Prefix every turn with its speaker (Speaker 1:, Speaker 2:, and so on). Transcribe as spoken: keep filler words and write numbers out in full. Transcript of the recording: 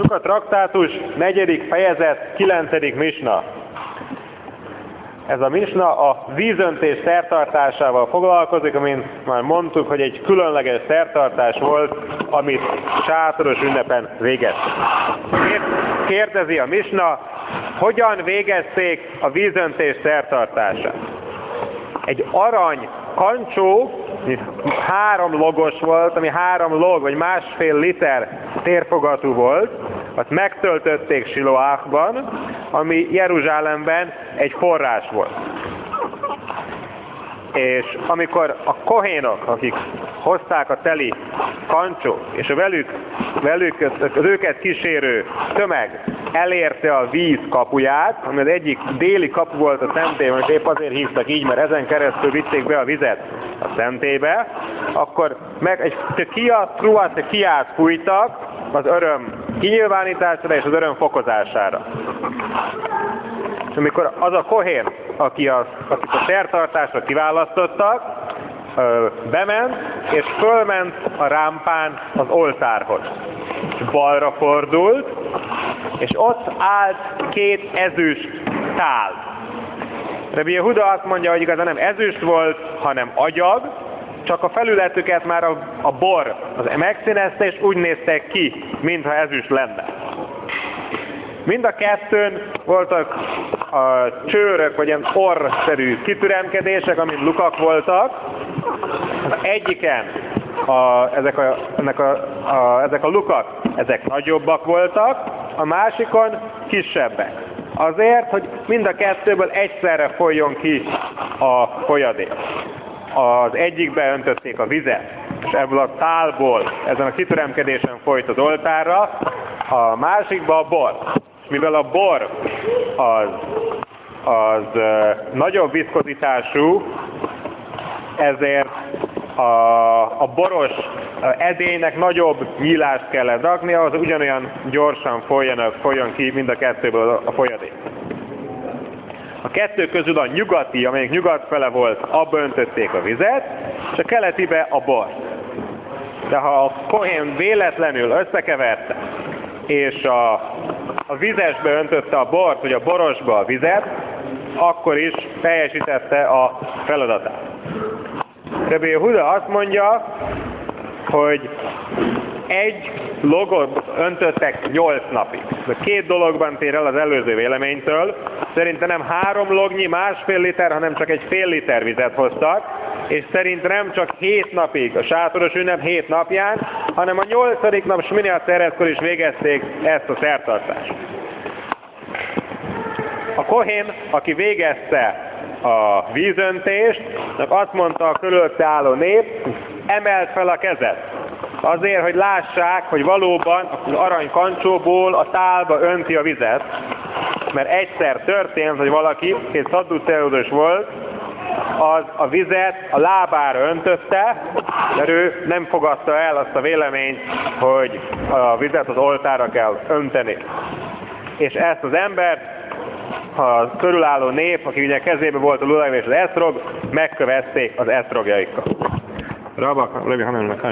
Speaker 1: Suka traktátus, negyedik fejezet, kilencedik misna. Ez a misna a vízöntés szertartásával foglalkozik, amint már mondtuk, hogy egy különleges szertartás volt, amit sátoros ünnepen végeztek. Kérdezi a misna, hogyan végezték a vízöntés szertartását. Egy arany kancsó, három logos volt, ami három log, vagy másfél liter térfogatú volt, azt megtöltötték Siloákban, ami Jeruzsálemben egy forrás volt. És amikor a kohénok, akik hozták a teli kancsót, és a velük, velük az őket kísérő tömeg elérte a víz kapuját, ami az egyik déli kapu volt a szentélyben, és épp azért hívtak így, mert ezen keresztül vitték be a vizet a szentélybe, akkor meg egy kia, truat, kiát fújtak az öröm kinyilvánítására és az öröm fokozására. És amikor az a kohén, aki a, akit a szertartásra kiválasztottak, bement, és fölment a rámpán az oltárhoz. És balra fordult, és ott állt két ezüst tál. Rabbi Yehuda azt mondja, hogy igazán nem ezüst volt, hanem agyag, csak a felületüket már a, a bor az megszínezte, és úgy néztek ki, mintha ezüst lenne. Mind a kettőn voltak a csőrök, vagy ilyen orrszerű kitüremkedések, amint lukak voltak. Az egyiken a, ezek, a, ennek a, a, ezek a lukak, ezek nagyobbak voltak, a másikon kisebbek. Azért, hogy mind a kettőből egyszerre folyjon ki a folyadék. Az egyikbe öntötték a vizet, és ebből a tálból, ezen a kitüremkedésen folyt az oltárra, a másikba a bor. És mivel a bor az, az uh, nagyobb viszkozitású, ezért a, a boros edénynek nagyobb nyílást kellett rakni, ahhoz ugyanolyan gyorsan folyjanak, folyjon ki mind a kettőből a folyadék. A kettő közül a nyugati, amelyik nyugat fele volt, abba öntötték a vizet, és a keletibe a bort. De ha a kohén véletlenül összekeverte, és a, a vizesbe öntötte a bort, vagy a borosba a vizet, akkor is teljesítette a feladatát. Rabbi Yehuda azt mondja, hogy egy logot öntöttek nyolc napig. De két dologban tér el az előző véleménytől. Szerintem nem három lognyi, másfél liter, hanem csak egy fél liter vizet hoztak, és szerintem nem csak hét napig, a sátoros ünnep hét napján, hanem a nyolcadik nap Smini Atzeretkor is végezték ezt a szertartást. A kohén, aki végezte a vízöntést, azt mondta a körülötte álló nép, emelt fel a kezed. Azért, hogy lássák, hogy valóban az arany kancsóból a tálba önti a vizet, mert egyszer történt, hogy valaki, egy szadduceus volt, az a vizet a lábára öntötte, mert ő nem fogadta el azt a véleményt, hogy a vizet az oltára kell önteni. És ezt az ember, a körülálló nép, aki ugye kezében volt a lulav és az eszrog, megkövezték az eszrogjaikkal. Rabak, Levi Hanan,